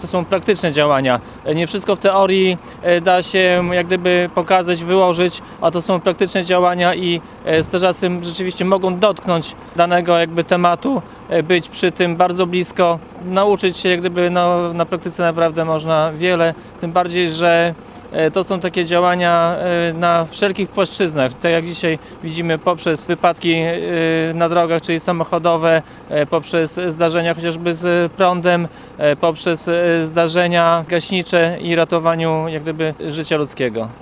To są praktyczne działania. Nie wszystko w teorii da się jak gdyby pokazać, wyłożyć, a to są praktyczne działania i strażacy rzeczywiście mogą dotknąć danego jakby tematu, być przy tym bardzo blisko, nauczyć się jak gdyby na praktyce naprawdę można wiele, tym bardziej, że to są takie działania na wszelkich płaszczyznach, tak jak dzisiaj widzimy poprzez wypadki na drogach, czyli samochodowe, poprzez zdarzenia chociażby z prądem, poprzez zdarzenia gaśnicze i ratowaniu jak gdyby życia ludzkiego.